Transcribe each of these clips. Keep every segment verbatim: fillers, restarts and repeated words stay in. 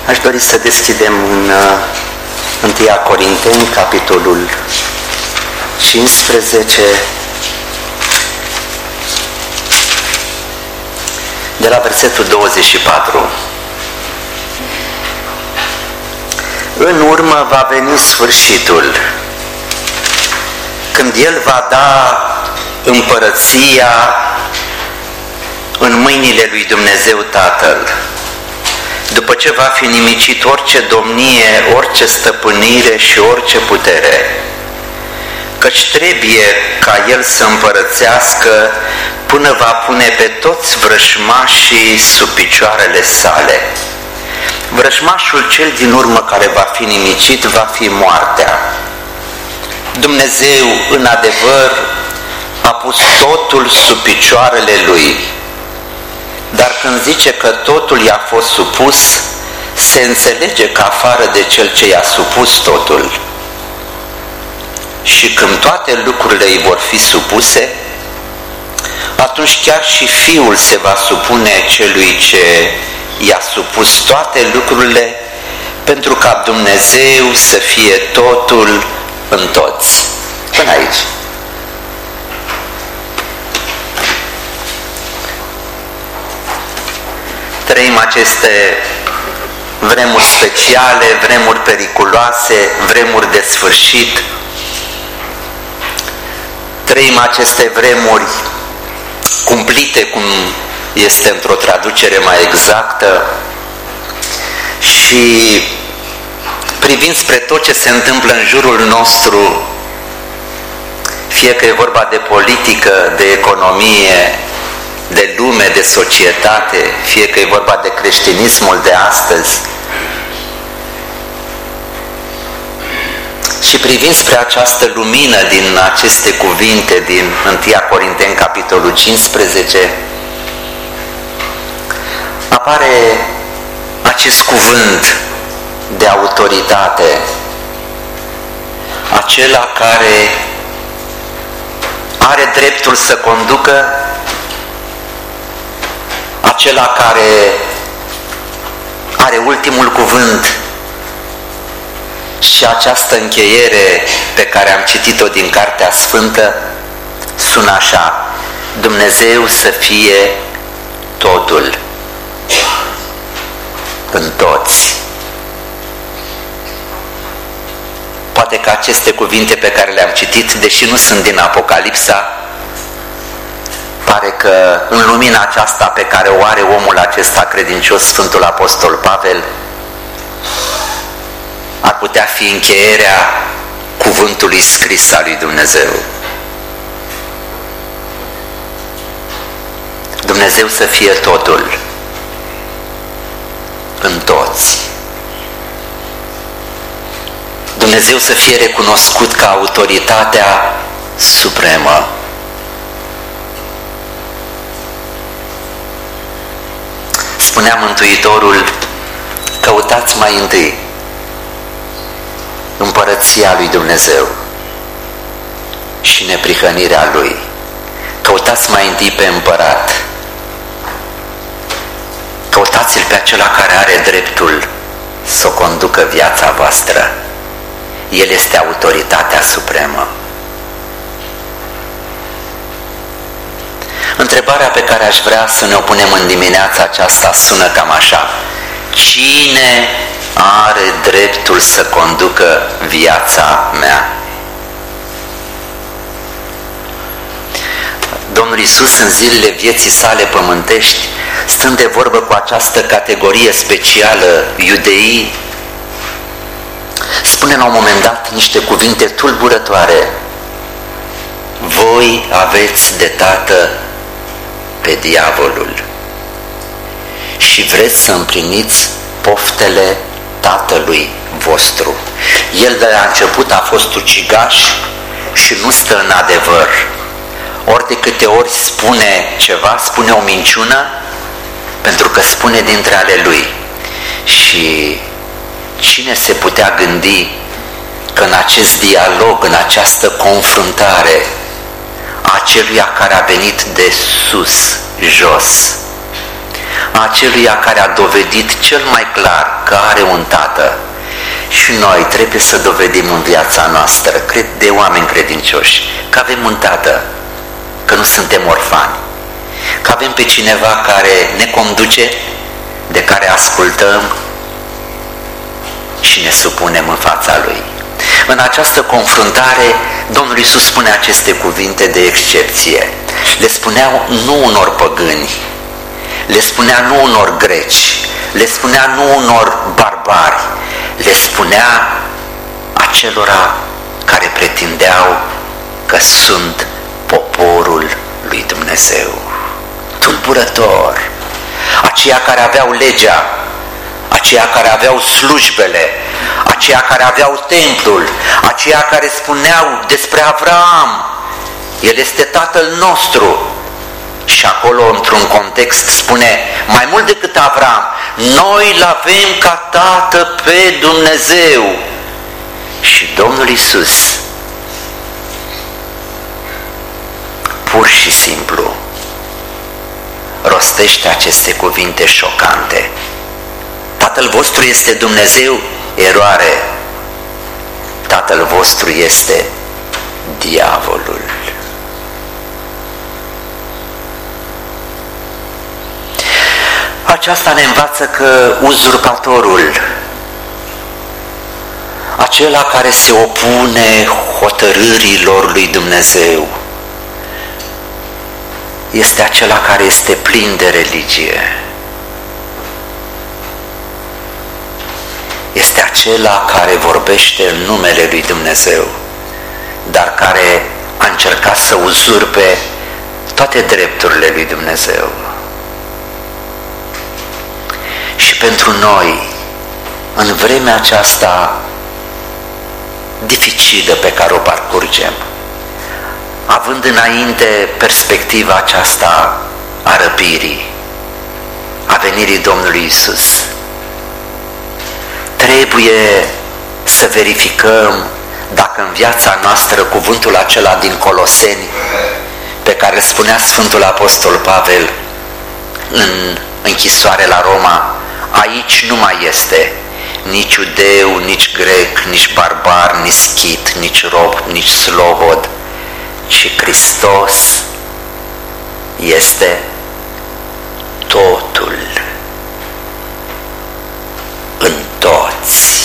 Aș dori să deschidem în întâi Corinteni, capitolul cincisprezece, de la versetul douăzeci și patru. În urmă va veni sfârșitul, când El va da împărăția în mâinile lui Dumnezeu Tatăl, după ce va fi nimicit orice domnie, orice stăpânire și orice putere, căci trebuie ca El să împărățească până va pune pe toți vrăjmașii sub picioarele sale. Vrăjmașul cel din urmă care va fi nimicit va fi moartea. Dumnezeu, în adevăr, a pus totul sub picioarele Lui, dar când zice că totul i-a fost supus, se înțelege că afară de Cel ce i-a supus totul. Și când toate lucrurile îi vor fi supuse, atunci chiar și Fiul se va supune Celui ce i-a supus toate lucrurile, pentru ca Dumnezeu să fie totul în toți. Până aici. Trăim aceste vremuri speciale, vremuri periculoase, vremuri de sfârșit. Trăim aceste vremuri cumplite, cum este într-o traducere mai exactă, și privind spre tot ce se întâmplă în jurul nostru, fie că e vorba de politică, de economie, de lume, de societate, fie că e vorba de creștinismul de astăzi, și privind spre această lumină din aceste cuvinte din întâi Corinteni, capitolul cincisprezece, apare acest cuvânt de autoritate, acela care are dreptul să conducă, acela care are ultimul cuvânt. Și această încheiere pe care am citit-o din Cartea Sfântă sună așa: Dumnezeu să fie totul în toți. Poate că aceste cuvinte pe care le-am citit, deși nu sunt din Apocalipsa, pare că în lumina aceasta pe care o are omul acesta credincios, Sfântul Apostol Pavel, ar putea fi încheierea cuvântului scris al lui Dumnezeu. Dumnezeu să fie totul în toți. Dumnezeu să fie recunoscut ca autoritatea supremă. Spunea Mântuitorul: căutați mai întâi împărăția lui Dumnezeu și neprihănirea Lui. Căutați mai întâi pe împărat. Căutați-L pe acela care are dreptul să o conducă viața voastră. El este autoritatea supremă. Întrebarea pe care aș vrea să ne o punem în dimineața aceasta sună cam așa: cine are dreptul să conducă viața mea? Domnul Iisus, în zilele vieții sale pământești, stând de vorbă cu această categorie specială, iudeii, spune la un moment dat niște cuvinte tulburătoare: voi aveți de tată pe diavolul și vreți să împliniți poftele tatălui vostru. El de la început a fost ucigaș și nu stă în adevăr. Ori de câte ori spune ceva, spune o minciună, pentru că spune dintre ale lui. Și cine se putea gândi că în acest dialog, în această confruntare a aceluia care a venit de sus, jos, a aceluia care a dovedit cel mai clar că are un tată. Și noi trebuie să dovedim în viața noastră, cred, de oameni credincioși, că avem un tată, că nu suntem orfani, că avem pe cineva care ne conduce, de care ascultăm și ne supunem în fața Lui. În această confruntare, Domnul Iisus spune aceste cuvinte de excepție. Le spuneau nu unor păgâni, le spunea nu unor greci, le spunea nu unor barbari, le spunea acelora care pretindeau că sunt poporul lui Dumnezeu. Tulburător, aceia care aveau legea, aceia care aveau slujbele, aceia care aveau templul, aceia care spuneau despre Avraam, el este tatăl nostru. Și acolo, într-un context, spune mai mult decât Avraam, noi l-avem ca tată pe Dumnezeu. Și Domnul Iisus pur și simplu rostește aceste cuvinte șocante. Tatăl vostru este Dumnezeu? Eroare. Tatăl vostru este diavolul. Aceasta ne învață că uzurpatorul, acela care se opune hotărârilor lui Dumnezeu, este acela care este plin de religie. Este acela care vorbește în numele lui Dumnezeu, dar care a încercat să uzurpe toate drepturile lui Dumnezeu. Și pentru noi, în vremea aceasta dificilă pe care o parcurgem, având înainte perspectiva aceasta a răpirii, a venirii Domnului Iisus, trebuie să verificăm dacă în viața noastră cuvântul acela din Coloseni, pe care spunea Sfântul Apostol Pavel în închisoare la Roma, aici nu mai este nici iudeu, nici grec, nici barbar, nici schit, nici rob, nici slobod, ci Hristos este totul în toți.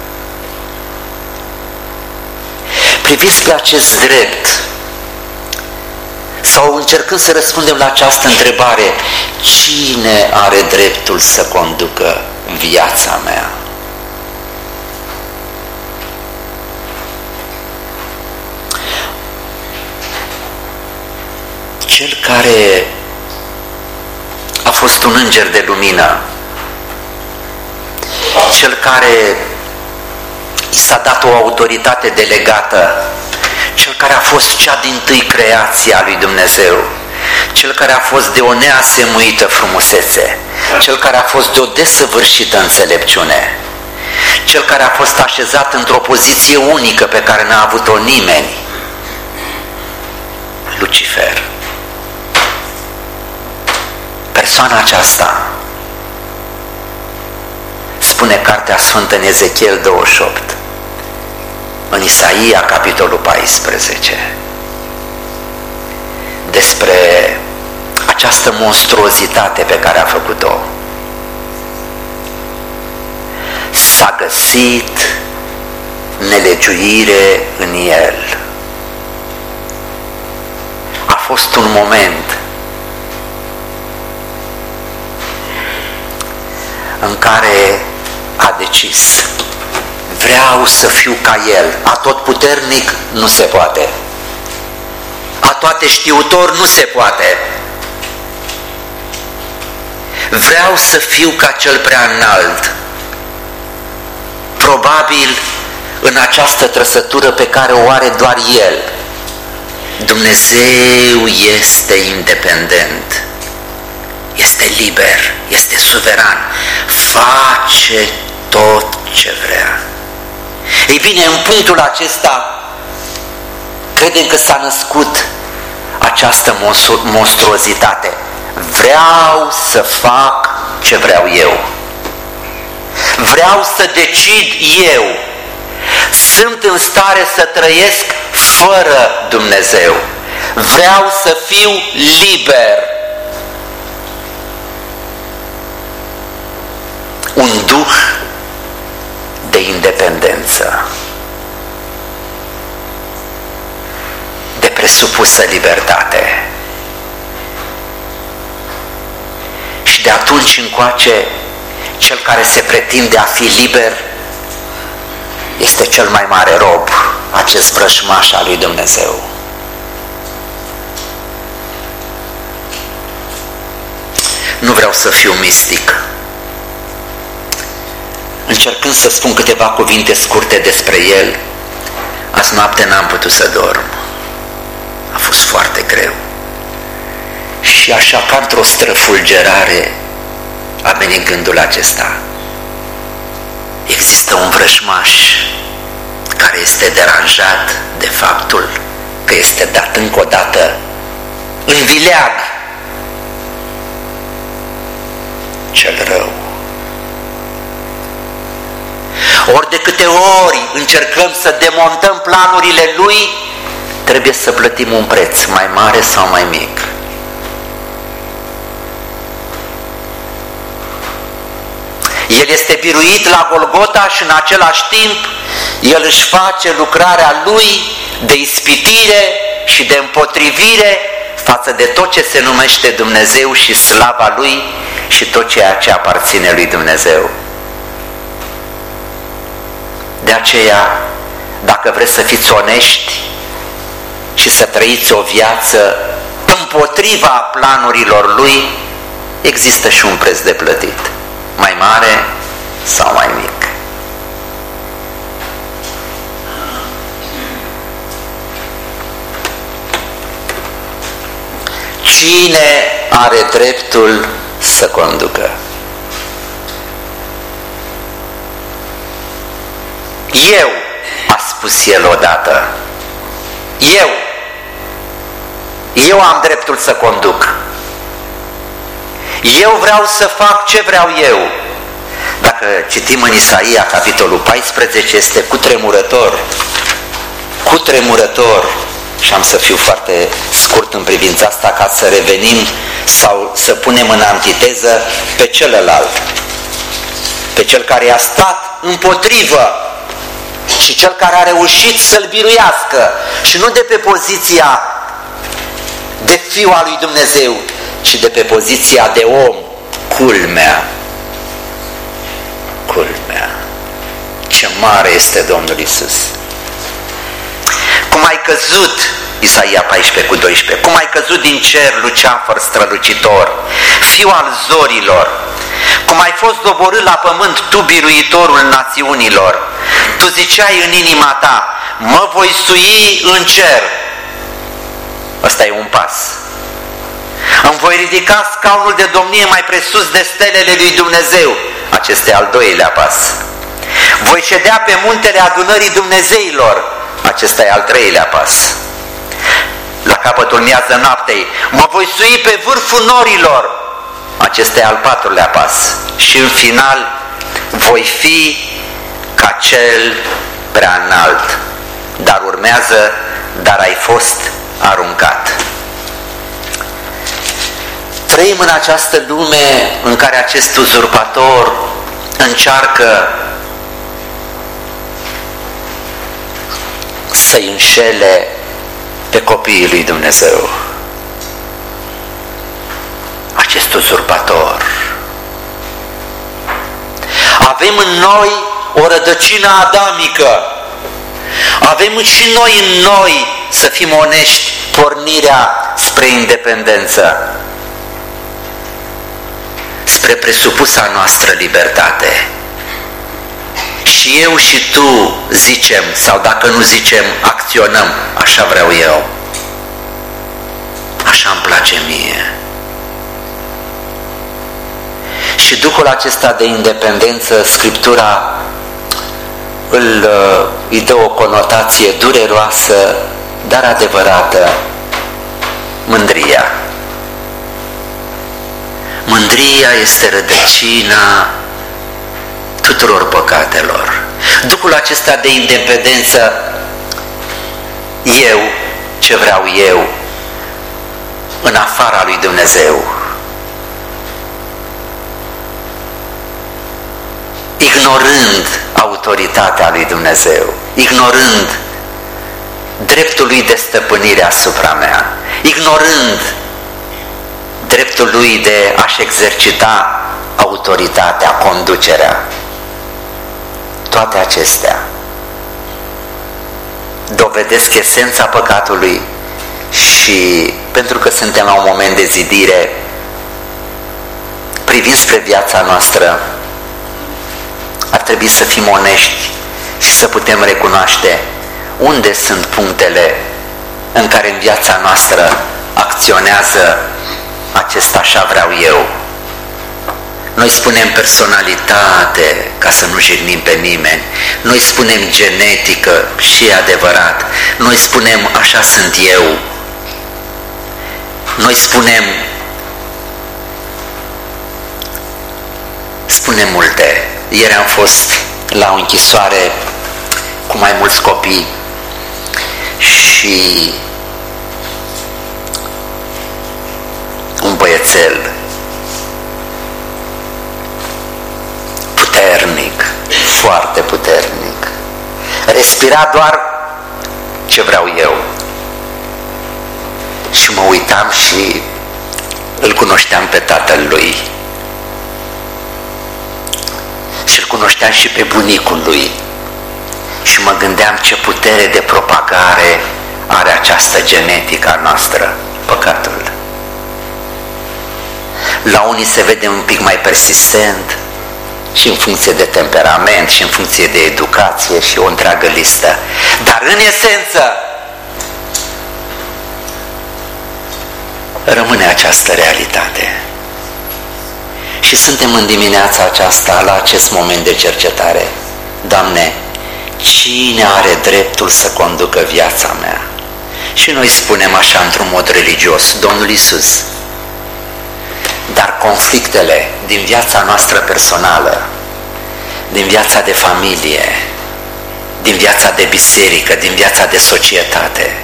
Priviți la acest drept sau încercând să răspundem la această întrebare: cine are dreptul să conducă viața mea? Cel care a fost un înger de lumină, cel care i s-a dat o autoritate delegată, cel care a fost cea dintâi creație a lui Dumnezeu, cel care a fost de o neasemuită frumusețe, cel care a fost de o desăvârșită înțelepciune, cel care a fost așezat într-o poziție unică pe care n-a avut-o nimeni, Lucifer. Persoana aceasta, spune Cartea Sfântă în Ezechiel douăzeci și opt, în Isaia capitolul paisprezece, despre această monstruozitate pe care a făcut-o. S-a găsit nelegiuire în el. A fost un moment în care a decis: vreau să fiu ca el. Atotputernic nu se poate, atoateștiutor nu se poate. Vreau să fiu ca cel prea înalt. Probabil în această trăsătură pe care o are doar el. Dumnezeu este independent, este liber, este suveran, face tot ce vrea. Ei bine, în punctul acesta credem că s-a născut această monstruozitate. Vreau să fac ce vreau eu. Vreau să decid eu. Sunt în stare să trăiesc fără Dumnezeu. Vreau să fiu liber. Un duh de independență, de presupusă libertate. Și de atunci încoace, cel care se pretinde a fi liber este cel mai mare rob, acest vrăjmaș al lui Dumnezeu. Nu vreau să fiu mistic. Încercând să spun câteva cuvinte scurte despre el, azi noapte n-am putut să dorm. A fost foarte greu. Și așa, ca într-o străfulgerare, a venit gândul acesta. Există un vrăjmaș care este deranjat de faptul că este dat încă o dată în vileag. Cel rău. Ori de câte ori încercăm să demontăm planurile lui, trebuie să plătim un preț mai mare sau mai mic. El este biruit la Golgota și în același timp el își face lucrarea lui de ispitire și de împotrivire față de tot ce se numește Dumnezeu și slava lui și tot ceea ce aparține lui Dumnezeu. De aceea, dacă vreți să fiți onești și să trăiți o viață împotriva planurilor lui, există și un preț de plătit, mai mare sau mai mic. Cine are dreptul să conducă? Eu, a spus el odată. Eu. Eu am dreptul să conduc. Eu vreau să fac ce vreau eu. Dacă citim în Isaia, capitolul paisprezece, este cutremurător. Cutremurător. Și am să fiu foarte scurt în privința asta ca să revenim sau să punem în antiteză pe celălalt. Pe cel care a stat împotrivă și cel care a reușit să-l biruiască și nu de pe poziția de fiu al lui Dumnezeu, ci de pe poziția de om. Culmea, culmea, ce mare este Domnul Iisus! Cum ai căzut, Isaia paisprezece cu doisprezece, cum ai căzut din cer, luceafăr strălucitor, fiu al zorilor, cum ai fost doborât la pământ, tu biruitorul națiunilor, tu ziceai în inima ta, mă voi sui în cer. Ăsta e un pas. Îmi voi ridica scaunul de domnie mai presus de stelele lui Dumnezeu. Acesta e al doilea pas. Voi ședea pe muntele adunării Dumnezeilor. Acesta e al treilea pas. La capătul miază noaptei, mă voi sui pe vârful norilor. Acesta e al patrulea pas. Și în final, voi fi ca cel prea înalt. Dar urmează, dar ai fost aruncat. Trăim în această lume în care acest uzurpator încearcă să-i înșele pe copiii lui Dumnezeu. Acest uzurpator. Avem în noi o rădăcină adamică. Avem și noi în noi, să fim onești, pornirea spre independență, spre presupusa noastră libertate. Și eu și tu zicem, sau dacă nu zicem, acționăm, așa vreau eu, așa îmi place mie. Și duhul acesta de independență, Scriptura îl, îi dă o conotație dureroasă, dar adevărată: mândria. Mândria este rădăcina tuturor păcatelor. Duhul acesta de independență, eu, ce vreau eu, în afara lui Dumnezeu, ignorând autoritatea lui Dumnezeu, ignorând dreptul lui de stăpânire asupra mea, ignorând dreptul lui de a-și exercita autoritatea, conducerea. Toate acestea dovedesc esența păcatului și pentru că suntem la un moment de zidire, privind spre viața noastră, ar trebui să fim onești și să putem recunoaște unde sunt punctele în care în viața noastră acționează acest așa vreau eu. Noi spunem personalitate ca să nu jignim pe nimeni, noi spunem genetică și e adevărat, noi spunem așa sunt eu, noi spunem spunem multe. Ieri am fost la o închisoare cu mai mulți copii și un băiețel puternic, foarte puternic, respira doar ce vreau eu. Și mă uitam și îl cunoșteam pe tatăl lui și îl cunoșteam și pe bunicul lui și mă gândeam ce putere de propagare are această genetică a noastră, păcatul. La unii se vede un pic mai persistent și în funcție de temperament și în funcție de educație și o întreagă listă, dar în esență rămâne această realitate. Și suntem în dimineața aceasta la acest moment de cercetare. Doamne, cine are dreptul să conducă viața mea? Și noi spunem așa într-un mod religios, Domnul Iisus. Dar conflictele din viața noastră personală, din viața de familie, din viața de biserică, din viața de societate,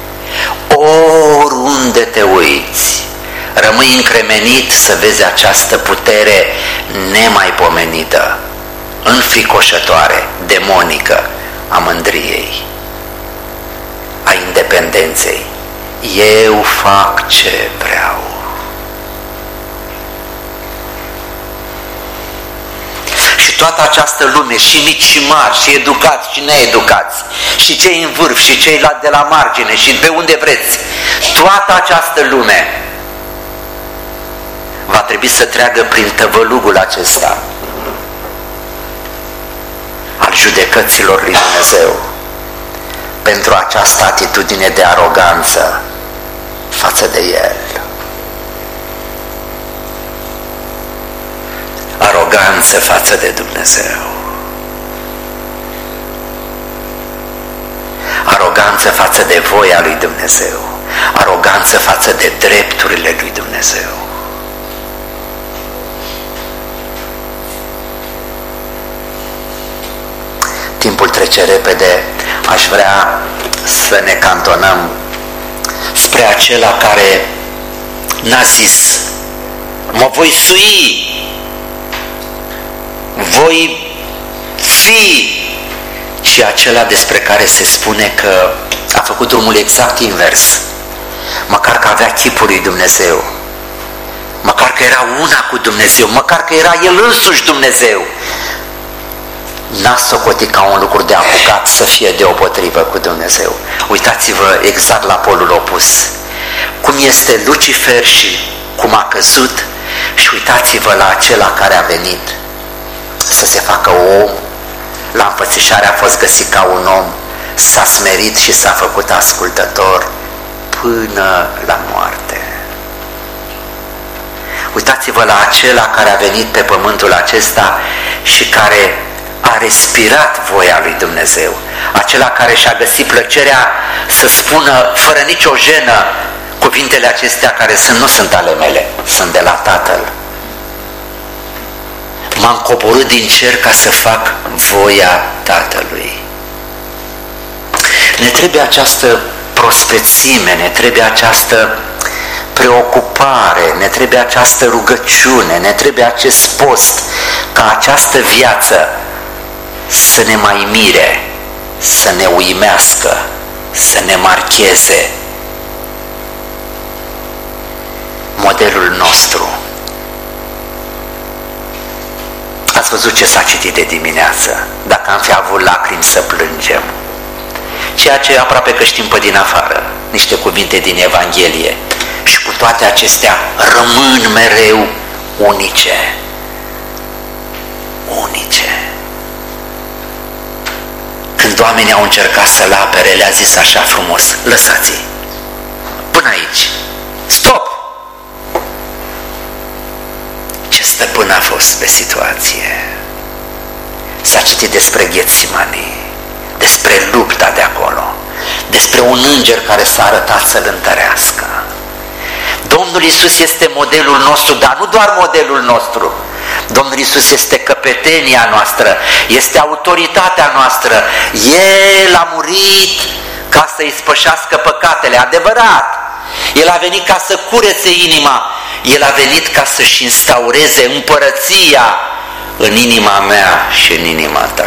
oriunde te uiți, rămâi încremenit să vezi această putere nemaipomenită, înfricoșătoare, demonică a mândriei, a independenței. Eu fac ce vreau. Și toată această lume, și mici și mari, și educați și needucați, și cei în vârf și cei de la margine și pe unde vreți, toată această lume va trebui să treacă prin tăvălugul acesta al judecăților lui Dumnezeu pentru această atitudine de aroganță față de El. Aroganță față de Dumnezeu. Aroganță față de voia lui Dumnezeu. Aroganță față de drepturile lui Dumnezeu. Timpul trece repede, aș vrea să ne cantonăm spre acela care n-a zis mă voi sui, voi fi, ci acela despre care se spune că a făcut drumul exact invers, măcar că avea chipul lui Dumnezeu, măcar că era una cu Dumnezeu, măcar că era El însuși Dumnezeu, n-a socotit ca un lucru de apucat să fie deopotrivă cu Dumnezeu. Uitați-vă exact la polul opus, cum este Lucifer și cum a căzut, și uitați-vă la acela care a venit să se facă om, la înfățișare a fost găsit ca un om, s-a smerit și s-a făcut ascultător până la moarte. Uitați-vă la acela care a venit pe pământul acesta și care a respirat voia lui Dumnezeu, acela care și-a găsit plăcerea să spună fără nicio jenă cuvintele acestea care sunt, nu sunt ale mele, sunt de la Tatăl. m-am coborât din cer ca să fac voia Tatălui. Ne trebuie această prospețime, ne trebuie această preocupare, ne trebuie această rugăciune, ne trebuie acest post, ca această viață să ne mai mire, să ne uimească, să ne marcheze. Modelul nostru. Ați văzut ce s-a citit de dimineață? Dacă am fi avut lacrimi să plângem. Ceea ce aproape că știm pe din afară, niște cuvinte din Evanghelie. Și cu toate acestea rămân mereu unice. Unice. Când oamenii au încercat să-l apere, le-a zis așa frumos: lăsați-i, până aici, stop! Ce stăpân a fost pe situație. S-a citit despre Ghetsimani, despre lupta de acolo, despre un înger care s-a arătat să-l întărească. Domnul Iisus este modelul nostru, dar nu doar modelul nostru. Domnul Iisus este căpetenia noastră, este autoritatea noastră. El a murit ca să îi spășească păcatele, adevărat. El a venit ca să curețe inima, El a venit ca să-și instaureze împărăția în inima mea și în inima ta.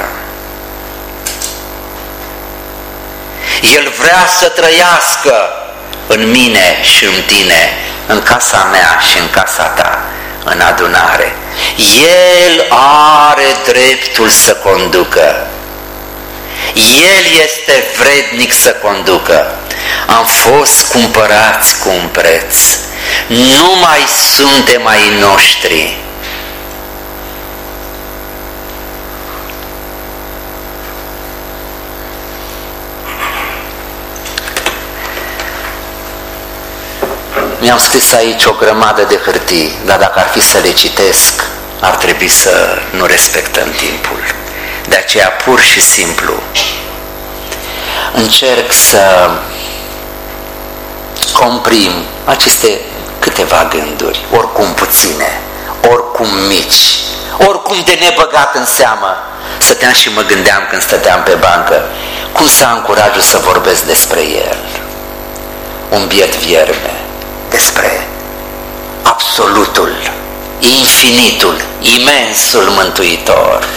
El vrea să trăiască în mine și în tine, în casa mea și în casa ta, în adunare. El are dreptul să conducă. El este vrednic să conducă. Am fost cumpărați cu un preț. Nu mai suntem ai noștri. Mi-am scris aici o grămadă de hârtii, dar dacă ar fi să le citesc, ar trebui să nu respectăm timpul. De aceea, pur și simplu, încerc să comprim aceste câteva gânduri, oricum puține, oricum mici, oricum de nebăgat în seamă. Stăteam și mă gândeam când stăteam pe bancă, cum să am curajul să vorbesc despre El, un biet vierme, despre absolutul, infinitul, imensul Mântuitor,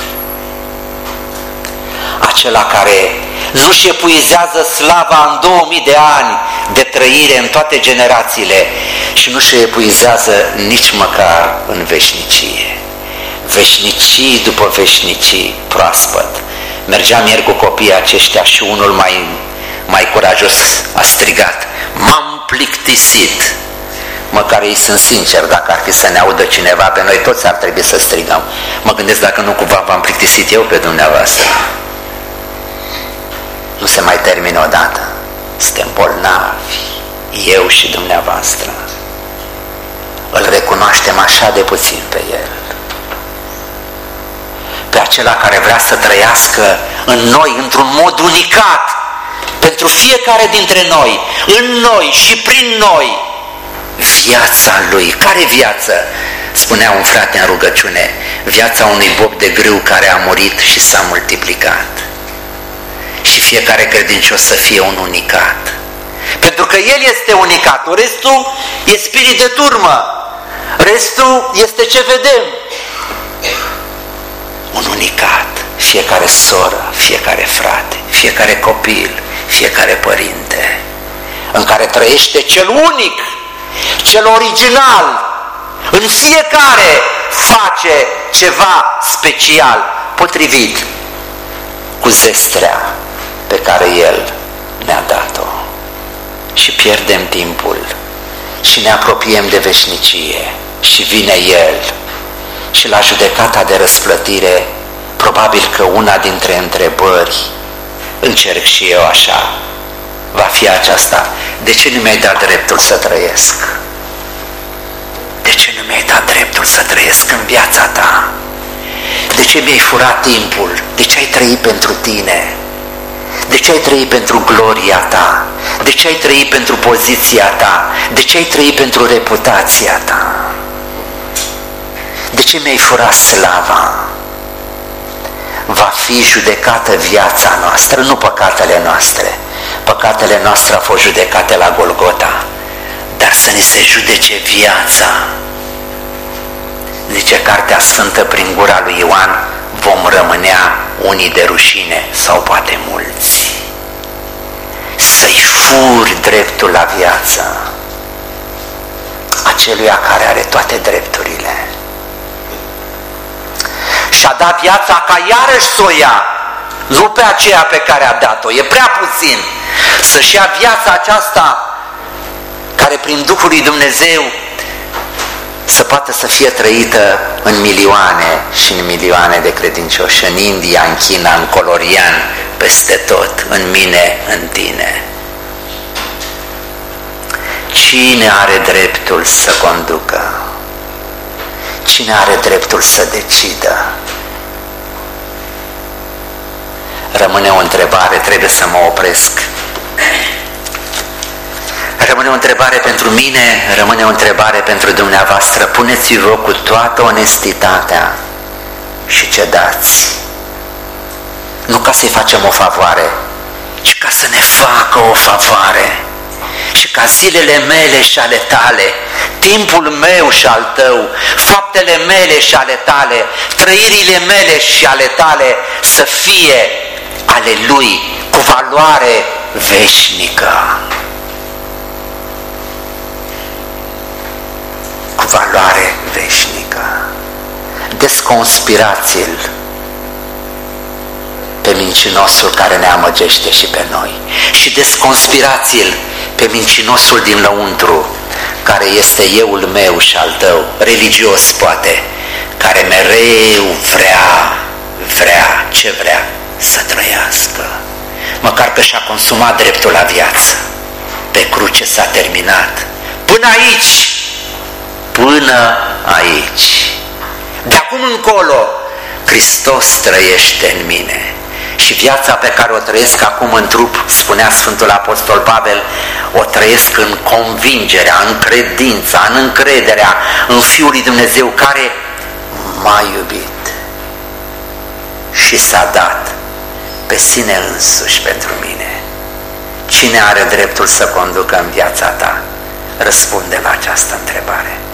acela care nu-și epuizează slava în două mii de ani de trăire în toate generațiile și nu-și epuizează nici măcar în veșnicie. Veșnicii după veșnicii, proaspăt. Mergeam ieri cu copiii aceștia și unul mai, mai curajos a strigat: m-am plictisit. Măcar ei sunt sinceri, dacă ar fi să ne audă cineva, pe noi toți ar trebui să strigăm. Mă gândesc dacă nu cumva v-am plictisit eu pe dumneavoastră. Nu se mai termină odată. Suntem bolnavi, eu și dumneavoastră. Îl recunoaștem așa de puțin pe El, pe acela care vrea să trăiască în noi într-un mod unicat, pentru fiecare dintre noi, în noi și prin noi, viața Lui. Care viață? Spunea un frate în rugăciune: viața unui bob de grâu care a murit și s-a multiplicat. Și fiecare credincios să fie un unicat. Pentru că El este unicatul, restul e spirit de turmă, restul este ce vedem. Un unicat, fiecare soră, fiecare frate, fiecare copil, fiecare părinte, în care trăiește cel unic, cel original. În fiecare face ceva special, potrivit cu zestrea pe care El ne-a dat-o. Și pierdem timpul și ne apropiem de veșnicie și vine El și la judecata de răsplătire, probabil că una dintre întrebări, încerc și eu așa, va fi aceasta: de ce nu mi-ai dat dreptul să trăiesc? De ce nu mi-ai dat dreptul să trăiesc în viața ta? De ce mi-ai furat timpul? De ce ai trăit pentru tine? De ce ai trăit pentru gloria ta? De ce ai trăit pentru poziția ta? De ce ai trăit pentru reputația ta? De ce mi-ai furat slava? Va fi judecată viața noastră, nu păcatele noastre. Păcatele noastre au fost judecate la Golgota, dar să ni se judece viața. Zice Cartea Sfântă prin gura lui Ioan, vom rămânea unii de rușine sau poate mulți. Să-i furi dreptul la viață aceluia care are toate drepturile și a dat viața ca iarăși să o ia, nu pe aceea pe care a dat-o, e prea puțin, să-și ia viața aceasta care prin Duhul lui Dumnezeu să poată să fie trăită în milioane și în milioane de credincioși, în India, în China, în Colorian, peste tot, în mine, în tine. Cine are dreptul să conducă? Cine are dreptul să decidă? Rămâne o întrebare, trebuie să mă opresc. Rămâne o întrebare pentru mine, rămâne o întrebare pentru dumneavoastră. Puneți-vă cu toată onestitatea și cedați. Nu ca să-i facem o favoare, ci ca să ne facă o favoare. Și ca zilele mele și ale tale, timpul meu și al tău, faptele mele și ale tale, trăirile mele și ale tale să fie ale Lui cu valoare veșnică. Cu valoare veșnică. Desconspirați-l pe mincinosul care ne amăgește și pe noi și desconspirați-l pe mincinosul din lăuntru care este euul meu și al tău, religios poate, care mereu vrea, vrea, ce vrea? Să trăiască. Măcar că și-a consumat dreptul la viață. Pe cruce s-a terminat. Până aici, până aici. De acum încolo, Hristos trăiește în mine. Și viața pe care o trăiesc acum în trup, spunea Sfântul Apostol Pavel, o trăiesc în convingerea, în credința, în încrederea în Fiul lui Dumnezeu care m-a iubit și s-a dat pe sine însuși pentru mine. Cine are dreptul să conducă în viața ta? Răspunde la această întrebare.